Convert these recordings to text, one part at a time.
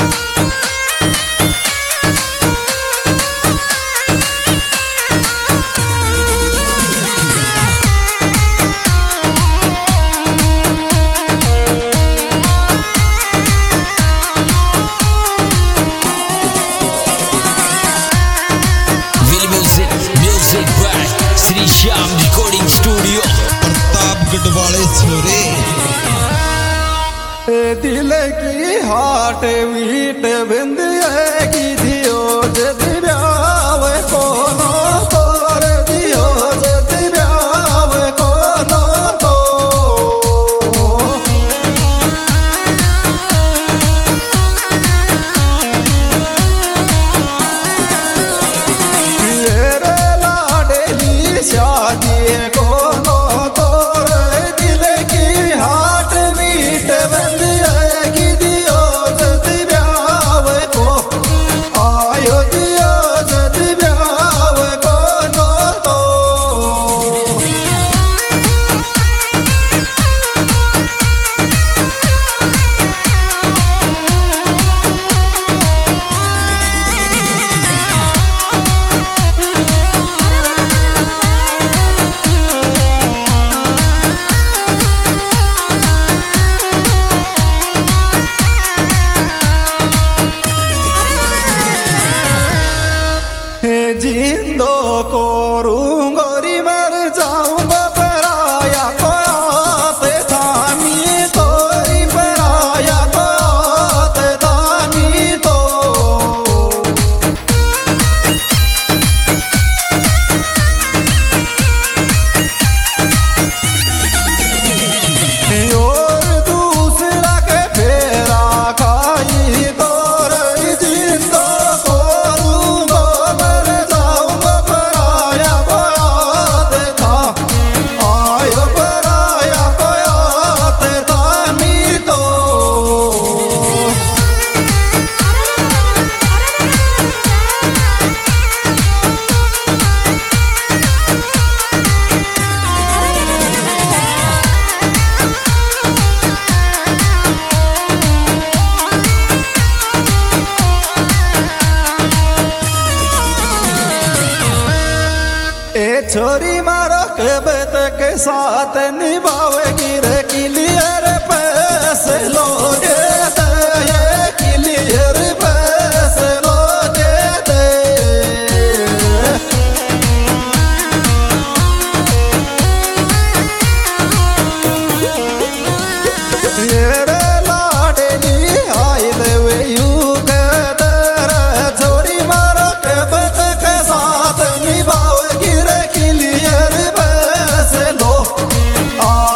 Shri Shyam recording studio Pratapgarh वाले छोरे दिल की हाट वीट बिंद की दियो जदि ब्याव कोनो तोर दियो जदि ब्याव कोनो तो तेरे लाडली शादी कोनो तोर दिल की हाट वीट बिंद की दियो जदि ब्याव को आयो दियो जदि ब्याव कोनो तो जिंदो कोरूंगोरी मर जाऊंगा पराया कोते थामी तोरी पराया कोते थामी तो और दूसरा के फेरा खाई तोर जिंदो कोरूंगो मर जाऊंगा पराया कोते था आयो पराया कोते थामी तो ए छोरी मारो कब तक साथ निभावेगी रे क्लियर पैसे लोगे ये क्लियर पैसे लोगे दे तेरे लाडली आई देवे यू कदर छोरी मारो कब तक साथ निभावेगी रे क्लियर पैसे लो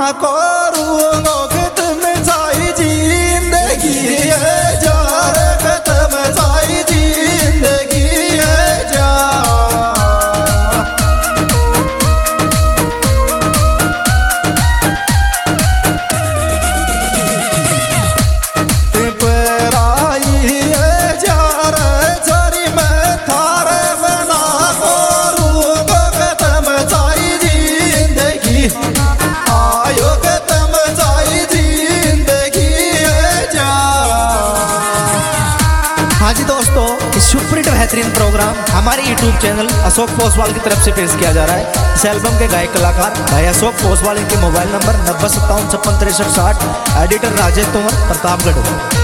करूंगा खत्म सारी जिंदगी है जार खत्म सारी जिंदगी है जार पराई है जार सारी मैं थारे बना करूंगा खत्म सारी जिंदगी आयो खत्म सारी जिंदगी है जार। हाँ जी दोस्तों, इस सुपर हिट बेहतरीन प्रोग्राम हमारे YouTube चैनल अशोक पोसवाल की तरफ से पेश किया जा रहा है। इस एल्बम के गायक कलाकार भाई अशोक पोसवाल, इनके mobile number 9057565360। Editor Rajesh Tomar, Pratapgarh.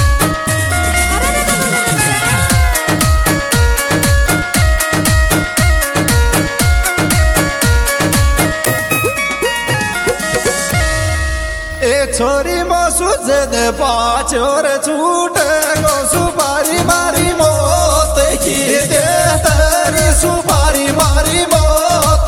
छोरी मासू जद पाँच और छूटे गो सुपारी मारी मौत की दे तेरी सुपारी मारी मौत